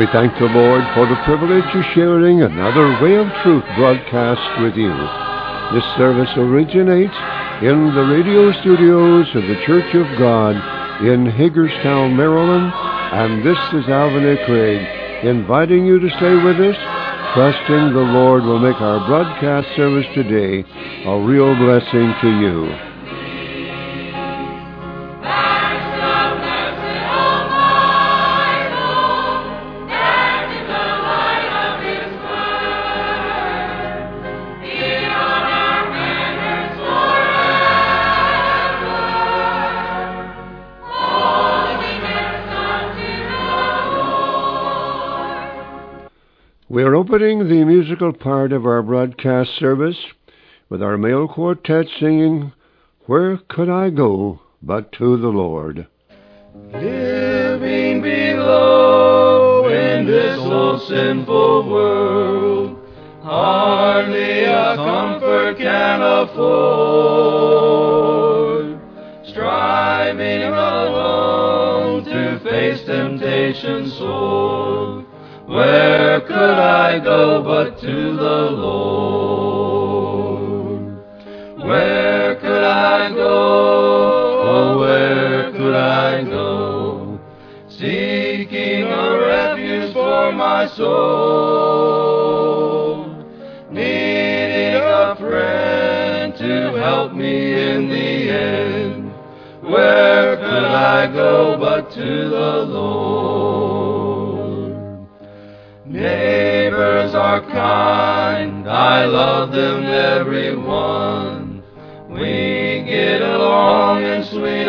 We thank the Lord for the privilege of sharing another Way of Truth broadcast with you. This service originates in the radio studios of the Church of God in Hagerstown, Maryland, and this is Alvin A. Craig inviting you to stay with us, trusting the Lord will make our broadcast service today a real blessing to you. We are opening the musical part of our broadcast service with our male quartet singing, "Where Could I Go But to the Lord?" Living below in this old sinful world, hardly a comfort can afford. Striving alone to face temptation sore, where could I go but to the Lord? Where could I go? Oh, where could I go? Seeking a refuge for my soul, needing a friend to help me in the end. Where could I go but to the Lord? Neighbors are kind, I love them every one. We get along in sweet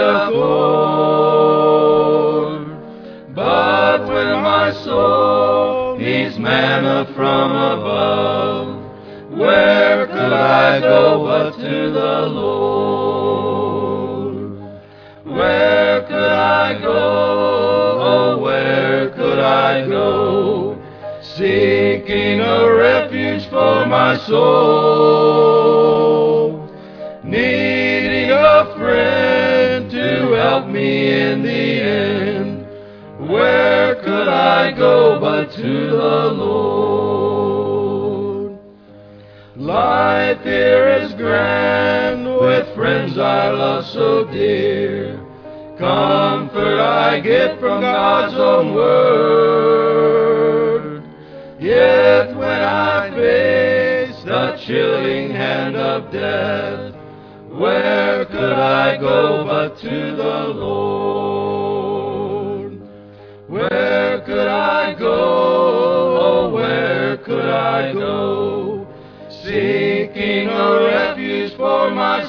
accord. But when my soul needs manna from above, where could I go but to the Lord? Where could I go? Oh, where could I go? Seeking a refuge for my soul, needing a friend to help me in the end. Where could I go but to the Lord? Life here is grand, with friends I love so dear. Comfort I get from God's own word. Yet when I face the chilling hand of death, where could I go but to the Lord? Where could I go? Oh, where could I go? Seeking a refuge for my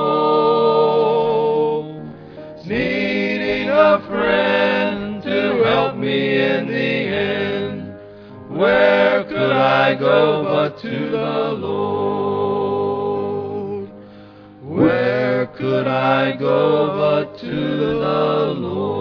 soul, needing a friend to help me in the end. Where could I go but to the Lord? Where could I go but to the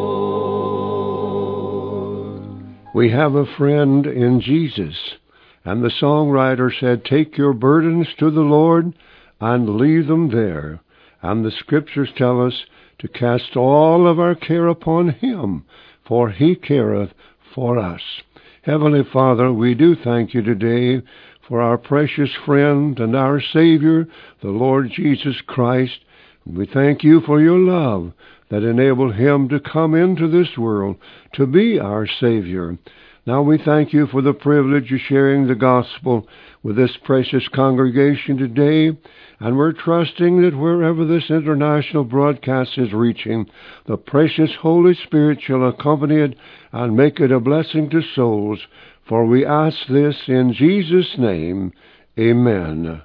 Lord? We have a friend in Jesus, and the songwriter said, "Take your burdens to the Lord and leave them there." And the scriptures tell us to cast all of our care upon Him, for He careth for us. Heavenly Father, we do thank you today for our precious friend and our Savior, the Lord Jesus Christ. We thank you for your love that enabled Him to come into this world to be our Savior. Now we thank you for the privilege of sharing the gospel with this precious congregation today, and we're trusting that wherever this international broadcast is reaching, the precious Holy Spirit shall accompany it and make it a blessing to souls. For we ask this in Jesus' name. Amen.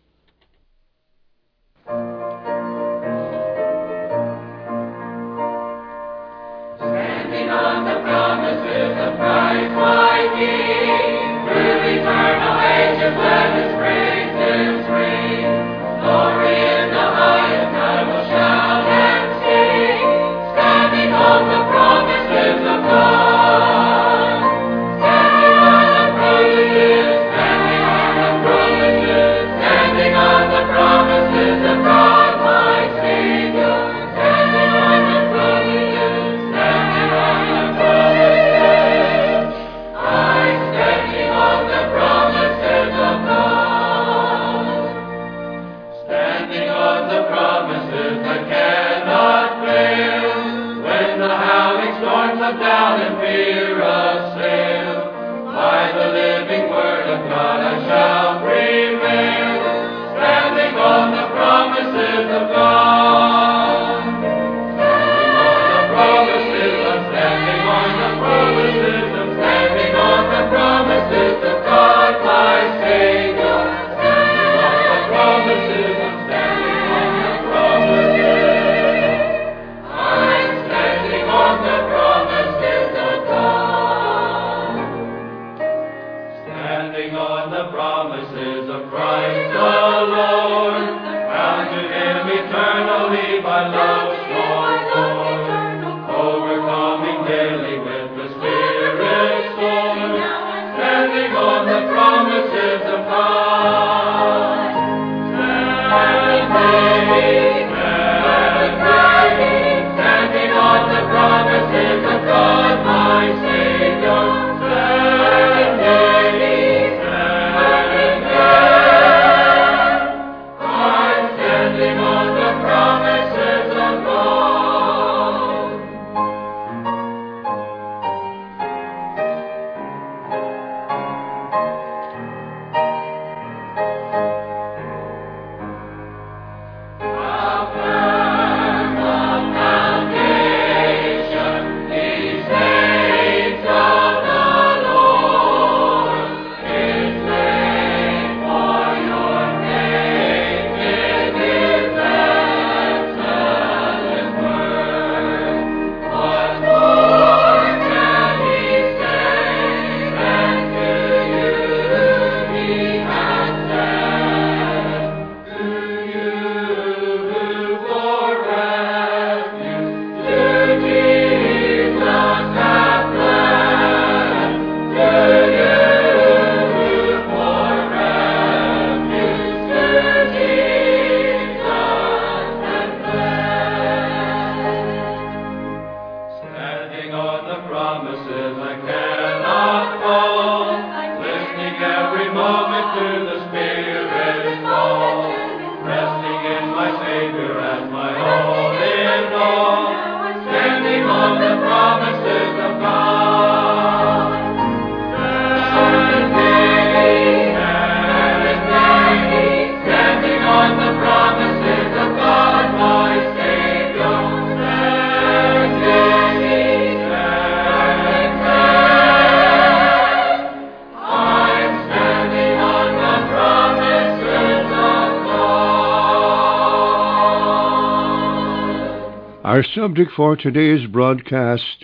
Standing on the promises of Christ my King, through eternal ages when His praises ring. Glory in the highest I will shout and sing, standing on the promises of God. Standing on the promises, standing on the promises. promises of Christ the Lord, bound to Him eternally by love's strong cord, overcoming daily with the Spirit's sword, standing on the promises of God. Standing on the promises of God, my Savior. I'm standing on the promises of God. Standing on the promises I cannot fall, listening every moment to the Spirit's call, resting in my Savior as my all in all, standing on the promises of God. Standing on the promises of God, my Savior. I'm standing on the promises of God. Our subject for today's broadcast,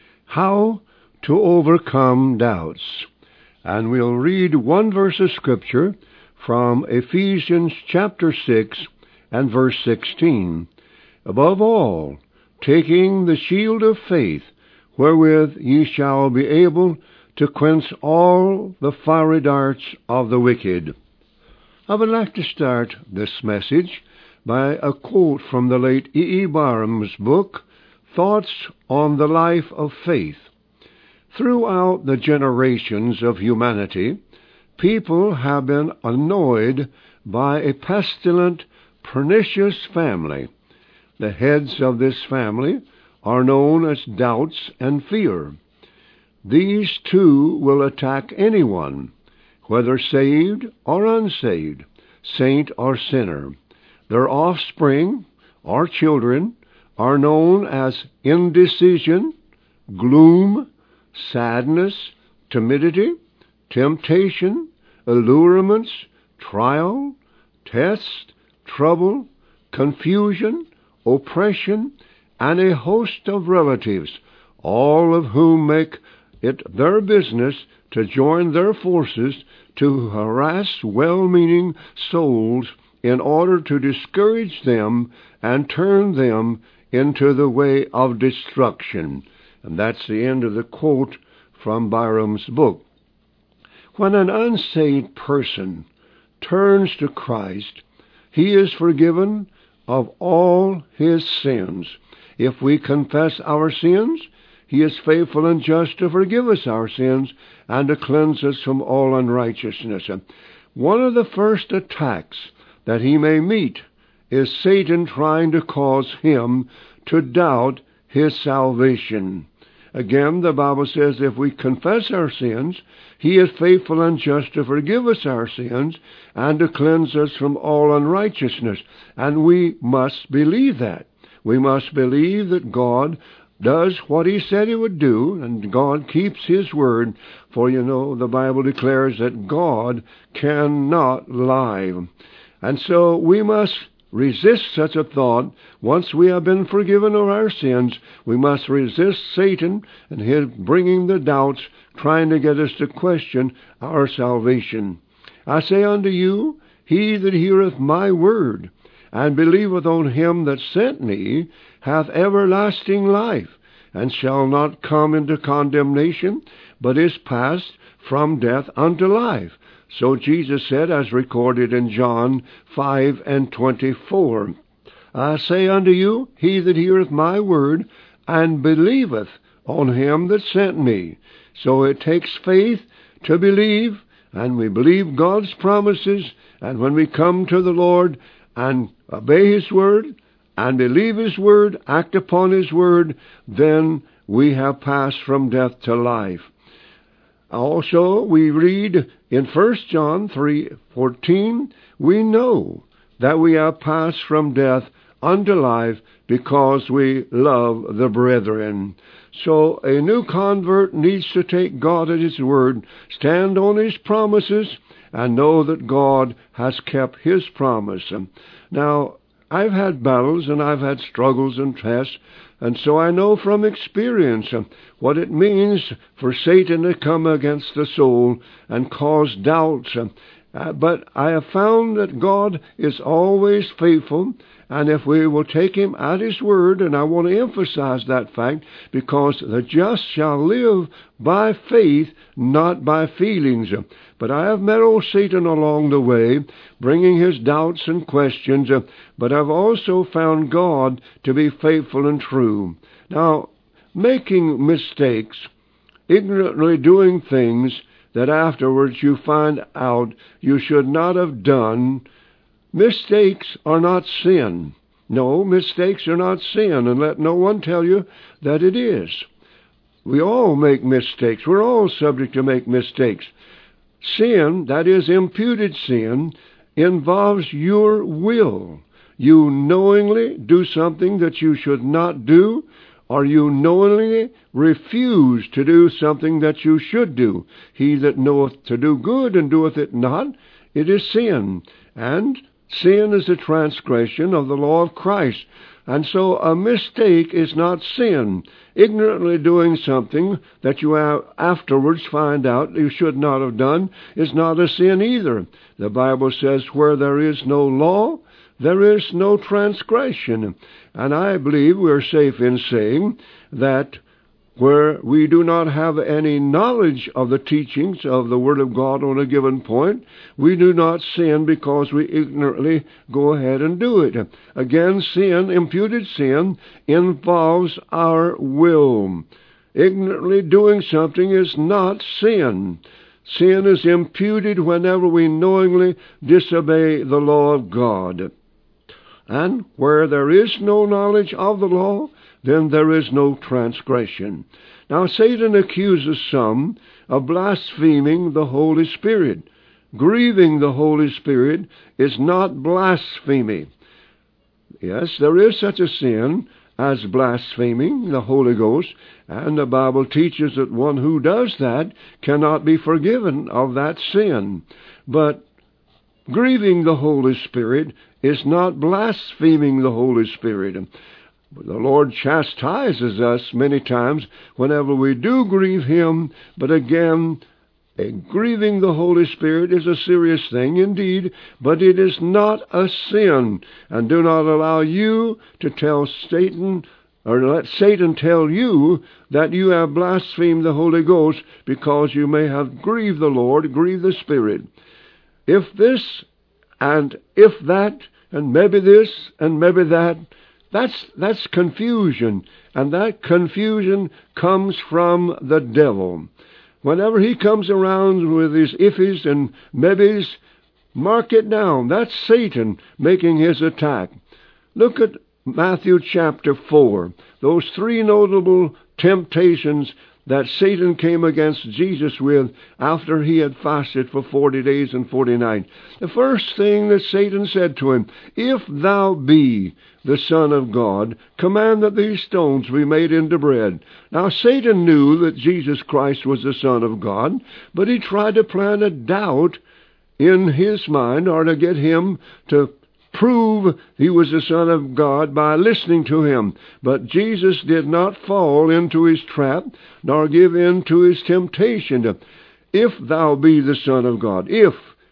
How to Overcome Doubts. And we'll read one verse of Scripture from Ephesians chapter 6 and verse 16. Above all, taking the shield of faith, wherewith ye shall be able to quench all the fiery darts of the wicked. I would like to start this message by a quote from the late E. E. Barham's book, Thoughts on the Life of Faith. Throughout the generations of humanity, people have been annoyed by a pestilent, pernicious family. The heads of this family are known as doubts and fear. These two will attack anyone, whether saved or unsaved, saint or sinner. Their offspring, or children, are known as indecision, gloom, sadness, timidity, temptation, allurements, trial, test, trouble, confusion, oppression, and a host of relatives, all of whom make it their business to join their forces to harass well-meaning souls in order to discourage them and turn them into the way of destruction. And that's the end of the quote from Barham's book. When an unsaved person turns to Christ, he is forgiven of all his sins. If we confess our sins, he is faithful and just to forgive us our sins and to cleanse us from all unrighteousness. One of the first attacks that he may meet is Satan trying to cause him to doubt his salvation. Again, the Bible says if we confess our sins, he is faithful and just to forgive us our sins and to cleanse us from all unrighteousness. And we must believe that. We must believe that God does what he said he would do, and God keeps his word. For, the Bible declares that God cannot lie. And so we must resist such a thought. Once we have been forgiven of our sins, we must resist Satan and his bringing the doubts, trying to get us to question our salvation. I say unto you, he that heareth my word, and believeth on him that sent me, hath everlasting life, and shall not come into condemnation, but is passed from death unto life. So Jesus said, as recorded in John 5:24. I say unto you, he that heareth my word, and believeth on him that sent me. So it takes faith to believe, and we believe God's promises, and when we come to the Lord and obey His word, and believe His word, act upon His word, then we have passed from death to life. Also, we read in 1 John 3:14, we know that we have passed from death unto life because we love the brethren. So a new convert needs to take God at His word, stand on His promises, and know that God has kept His promise. Now, I've had battles and I've had struggles and tests, and so I know from experience what it means for Satan to come against the soul and cause doubts. But I have found that God is always faithful, and if we will take Him at His word, and I want to emphasize that fact, because the just shall live by faith, not by feelings. But I have met old Satan along the way, bringing his doubts and questions, but I've also found God to be faithful and true. Now, making mistakes, ignorantly doing things that afterwards you find out you should not have done, mistakes are not sin. No, mistakes are not sin, and let no one tell you that it is. We all make mistakes. We're all subject to make mistakes. Sin, that is imputed sin, involves your will. You knowingly do something that you should not do, or you knowingly refuse to do something that you should do. He that knoweth to do good and doeth it not, it is sin. And sin is a transgression of the law of Christ. And so a mistake is not sin. Ignorantly doing something that you afterwards find out you should not have done is not a sin either. The Bible says, where there is no law, there is no transgression. And I believe we're safe in saying that where we do not have any knowledge of the teachings of the Word of God on a given point, we do not sin because we ignorantly go ahead and do it. Again, sin, imputed sin, involves our will. Ignorantly doing something is not sin. Sin is imputed whenever we knowingly disobey the law of God. And where there is no knowledge of the law, then there is no transgression. Now, Satan accuses some of blaspheming the Holy Spirit. Grieving the Holy Spirit is not blasphemy. Yes, there is such a sin as blaspheming the Holy Ghost, and the Bible teaches that one who does that cannot be forgiven of that sin. But grieving the Holy Spirit is not blaspheming the Holy Spirit. The Lord chastises us many times whenever we do grieve Him, but again, grieving the Holy Spirit is a serious thing indeed, but it is not a sin. And do not allow you to tell Satan, or let Satan tell you that you have blasphemed the Holy Ghost because you may have grieved the Lord, grieved the Spirit. If this, and if that, and maybe this, and maybe that, that's confusion, and that confusion comes from the devil. Whenever he comes around with his ifs and maybes, mark it down. That's Satan making his attack. Look at Matthew chapter 4, those three notable temptations that Satan came against Jesus with after he had fasted for 40 days and 40 nights. The first thing that Satan said to him, if thou be the Son of God, command that these stones be made into bread. Now Satan knew that Jesus Christ was the Son of God, but he tried to plant a doubt in his mind, or to get him to prove he was the Son of God by listening to him. But Jesus did not fall into his trap, nor give in to his temptation. If thou be the Son of God, if,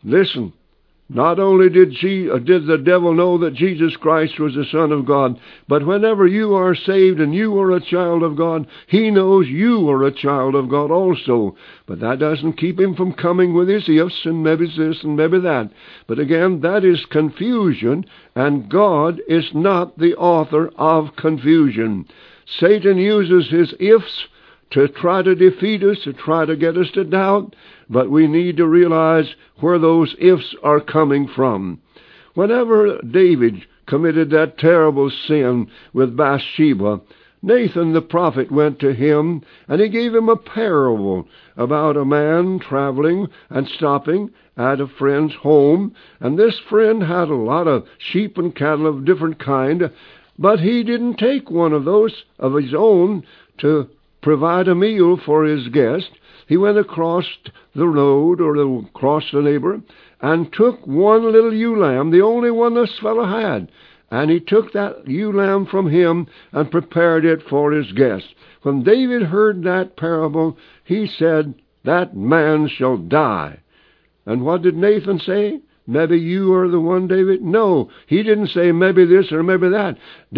Listen, not only did the devil know that Jesus Christ was the Son of God, but whenever you are saved and you are a child of God, he knows you are a child of God also. But that doesn't keep him from coming with his ifs and maybe this and maybe that. But again, that is confusion, and God is not the author of confusion. Satan uses his ifs to try to defeat us, to try to get us to doubt, but we need to realize where those ifs are coming from. Whenever David committed that terrible sin with Bathsheba, Nathan the prophet went to him, and he gave him a parable about a man traveling and stopping at a friend's home, and this friend had a lot of sheep and cattle of different kind, but he didn't take one of those of his own to provide a meal for his guest. He went across the road or across the neighbor and took one little ewe lamb, the only one this fellow had, and he took that ewe lamb from him and prepared it for his guest. When David heard that parable, he said, "That man shall die." And what did Nathan say? Maybe you are the one, David? No, he didn't say maybe this or maybe that.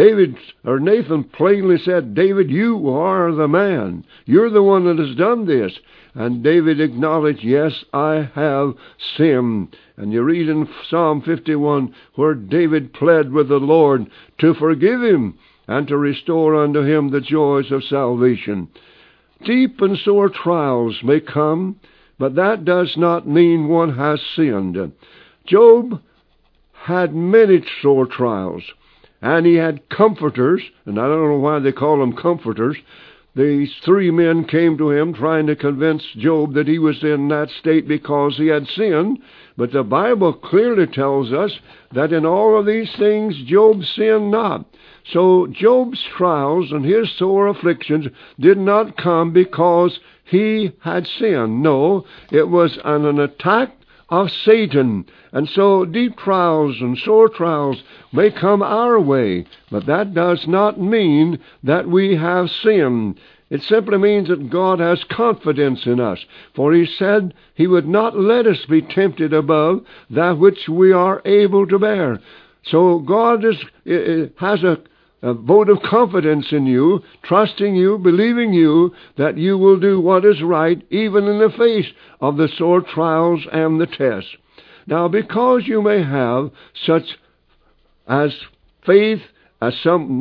Nathan plainly said, "David, you are the man. You're the one that has done this." And David acknowledged, "Yes, I have sinned." And you read in Psalm 51 where David pled with the Lord to forgive him and to restore unto him the joys of salvation. Deep and sore trials may come, but that does not mean one has sinned. Job had many sore trials, and he had comforters, and I don't know why they call them comforters. These three men came to him trying to convince Job that he was in that state because he had sinned, but the Bible clearly tells us that in all of these things Job sinned not. So Job's trials and his sore afflictions did not come because he had sinned. No, it was an attack of Satan. And so deep trials and sore trials may come our way, but that does not mean that we have sinned. It simply means that God has confidence in us, for he said he would not let us be tempted above that which we are able to bear. So God has a vote of confidence in you, trusting you, believing you that you will do what is right, even in the face of the sore trials and the tests. Now, because you may have such as faith as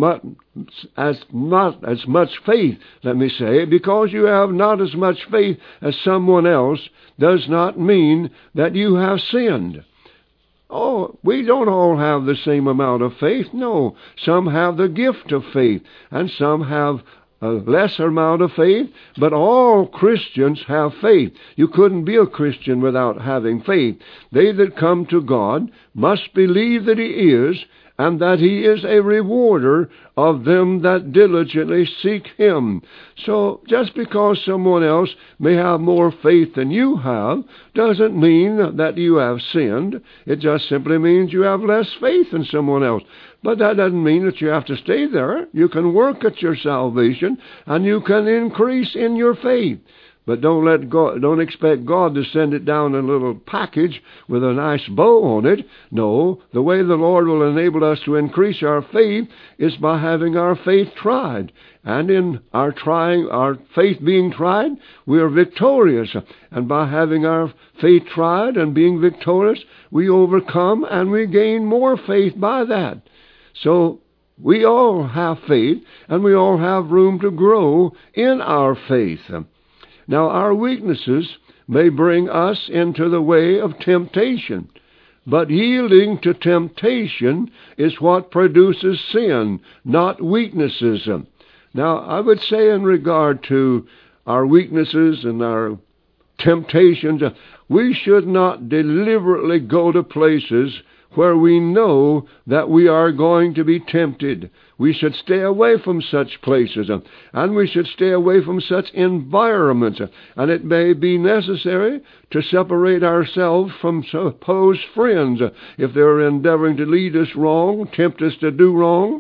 not as much faith, let me say, because you have not as much faith as someone else, does not mean that you have sinned. Oh, we don't all have the same amount of faith. No, some have the gift of faith, and some have a lesser amount of faith, but all Christians have faith. You couldn't be a Christian without having faith. They that come to God must believe that he is, and that he is a rewarder of them that diligently seek him. So just because someone else may have more faith than you have doesn't mean that you have sinned. It just simply means you have less faith than someone else. But that doesn't mean that you have to stay there. You can work at your salvation, and you can increase in your faith. But don't expect God to send it down in a little package with a nice bow on it. No, the way the Lord will enable us to increase our faith is by having our faith tried. And in our faith being tried, we are victorious. And by having our faith tried and being victorious, we overcome and we gain more faith by that. So we all have faith, and we all have room to grow in our faith. Now, our weaknesses may bring us into the way of temptation, but yielding to temptation is what produces sin, not weaknesses. Now, I would say in regard to our weaknesses and our temptations, we should not deliberately go to places where we know that we are going to be tempted. We should stay away from such places, and we should stay away from such environments. And it may be necessary to separate ourselves from supposed friends if they're endeavoring to lead us wrong, tempt us to do wrong.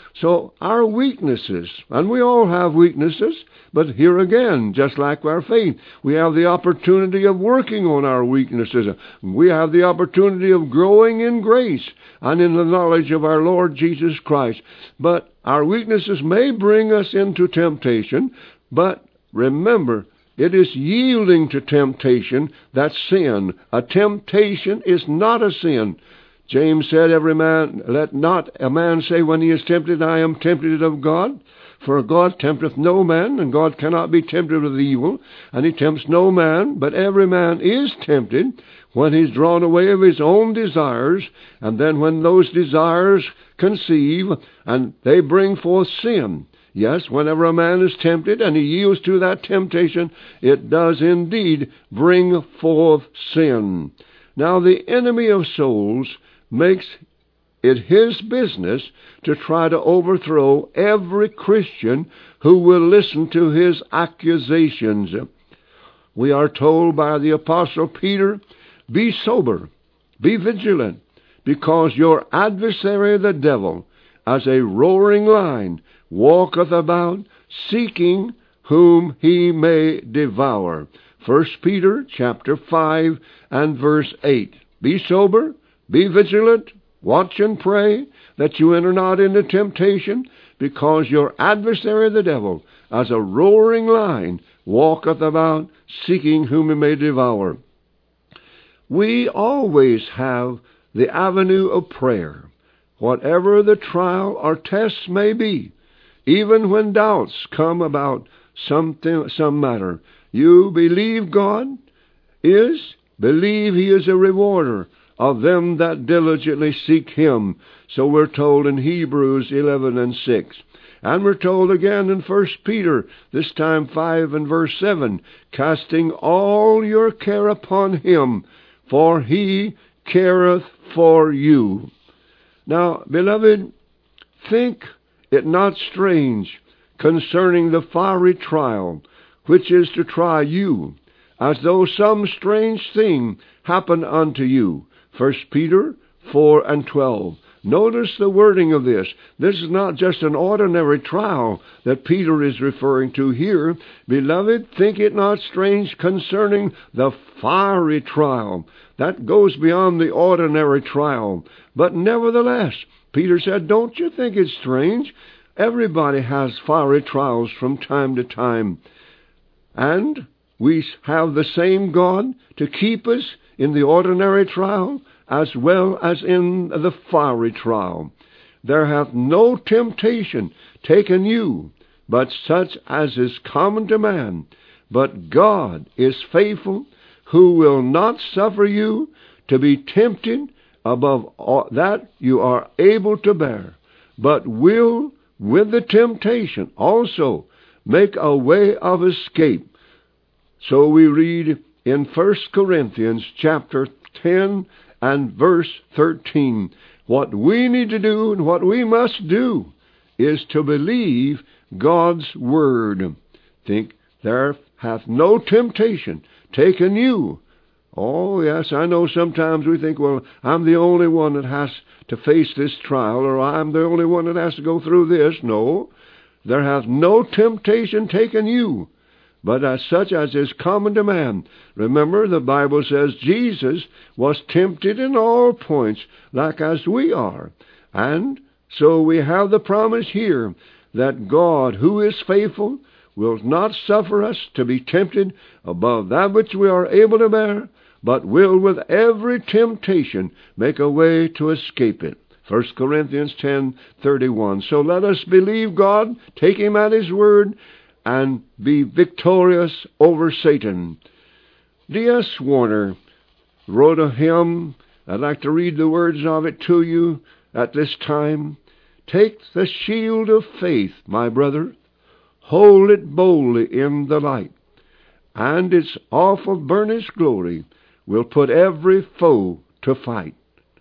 So our weaknesses, and we all have weaknesses, but here again, just like our faith, we have the opportunity of working on our weaknesses. We have the opportunity of growing in grace and in the knowledge of our Lord Jesus Christ. But our weaknesses may bring us into temptation, but remember, it is yielding to temptation that's sin. A temptation is not a sin. James said, let not a man say when he is tempted, I am tempted of God. For God tempteth no man, and God cannot be tempted with evil, and he tempts no man, but every man is tempted when he's drawn away of his own desires, and then when those desires conceive, and they bring forth sin. Yes, whenever a man is tempted and he yields to that temptation, it does indeed bring forth sin. Now, the enemy of souls makes it his business to try to overthrow every Christian who will listen to his accusations. We are told by the Apostle Peter, be sober, be vigilant, because your adversary the devil, as a roaring lion, walketh about, seeking whom he may devour. 1 Peter chapter 5 and verse 8. Be sober, be vigilant, watch and pray, that you enter not into temptation, because your adversary the devil, as a roaring lion, walketh about, seeking whom he may devour. We always have the avenue of prayer, whatever the trial or tests may be. Even when doubts come about some matter, you believe God is, believe he is a rewarder of them that diligently seek him. So we're told in Hebrews 11 and 6. And we're told again in 1 Peter, this time 5 and verse 7, casting all your care upon him, for he careth for you. Now, beloved, think it not strange concerning the fiery trial, which is to try you, as though some strange thing happened unto you. 1 Peter 4 and 12. Notice the wording of this. This is not just an ordinary trial that Peter is referring to here. Beloved, think it not strange concerning the fiery trial. That goes beyond the ordinary trial. But nevertheless, Peter said, don't you think it's strange? Everybody has fiery trials from time to time. And we have the same God to keep us in the ordinary trial as well as in the fiery trial. There hath no temptation taken you, but such as is common to man. But God is faithful, who will not suffer you to be tempted above all that you are able to bear, but will with the temptation also make a way of escape. So we read in 1 Corinthians chapter 10 and verse 13. What we need to do and what we must do is to believe God's word. Think, there hath no temptation taken you. Oh, yes, I know sometimes we think, well, I'm the only one that has to face this trial, or I'm the only one that has to go through this. No, there hath no temptation taken you, but as such as is common to man. Remember, the Bible says Jesus was tempted in all points, like as we are. And so we have the promise here that God, who is faithful, will not suffer us to be tempted above that which we are able to bear, but will with every temptation make a way to escape it. 1 Corinthians 10:31. So let us believe God, take him at his word, and be victorious over Satan. D.S. Warner wrote a hymn. I'd like to read the words of it to you at this time. Take the shield of faith, my brother, hold it boldly in the light, and its awful burnished glory will put every foe to flight.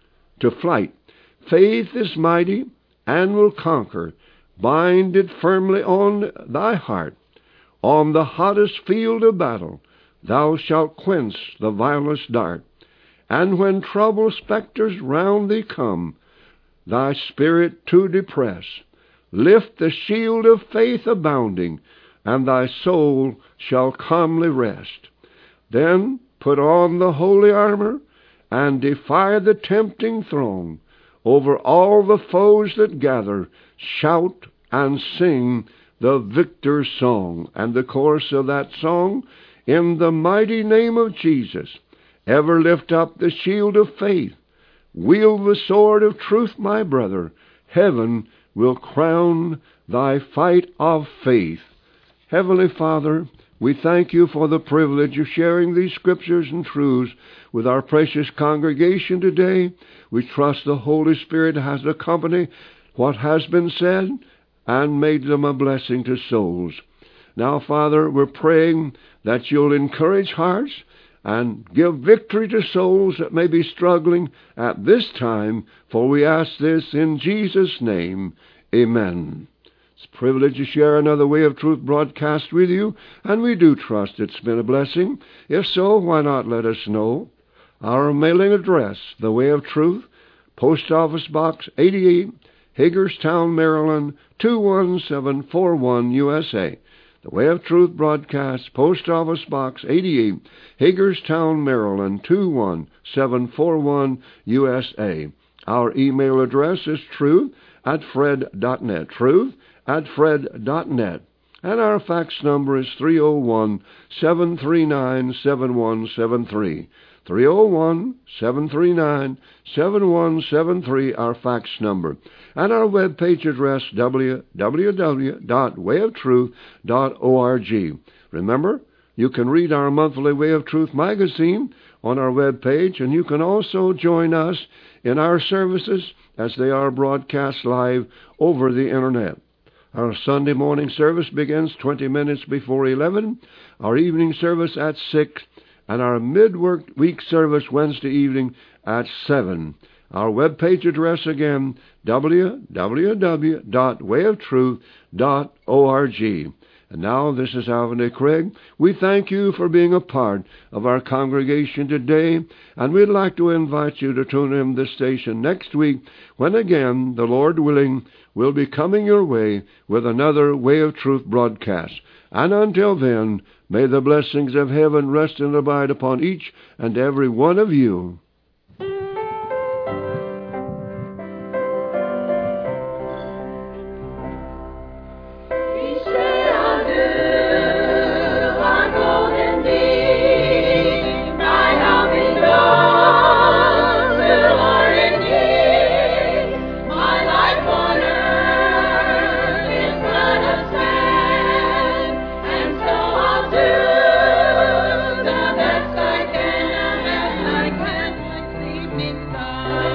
Faith is mighty and will conquer. Bind it firmly on thy heart. On the hottest field of battle thou shalt quench the vilest dart. And when troubled spectres round thee come, thy spirit to depress, Lift the shield of faith abounding, and thy soul shall calmly rest. Then put on the holy armor, and defy the tempting throng. Over all the foes that gather, shout and sing the victor's song. And the chorus of that song, in the mighty name of Jesus, ever lift up the shield of faith. Wield the sword of truth, my brother. Heaven will crown thy fight of faith. Heavenly Father, we thank you for the privilege of sharing these scriptures and truths with our precious congregation today. We trust the Holy Spirit has accompanied what has been said and made them a blessing to souls. Now, Father, we're praying that you'll encourage hearts and give victory to souls that may be struggling at this time, for we ask this in Jesus' name. Amen. It's a privilege to share another Way of Truth broadcast with you, and we do trust it's been a blessing. If so, why not let us know? Our mailing address, The Way of Truth, Post Office Box 88, Hagerstown, Maryland, 21741, USA. The Way of Truth broadcast, Post Office Box 88, Hagerstown, Maryland, 21741, USA. Our email address is truth@fred.net, truth@fred.net. And our fax number is 301-739-7173. 301-739-7173, our fax number. And our webpage address, www.wayoftruth.org. Remember, you can read our monthly Way of Truth magazine on our webpage, and you can also join us in our services as they are broadcast live over the Internet. Our Sunday morning service begins 20 minutes before 11, our evening service at 6, and our midweek service Wednesday evening at 7. Our webpage address again, www.wayoftruth.org. And now, this is Alvin A. Craig. We thank you for being a part of our congregation today, and we'd like to invite you to tune in this station next week, when again, the Lord willing, we'll be coming your way with another Way of Truth broadcast. And until then, may the blessings of heaven rest and abide upon each and every one of you. I can, like evening star.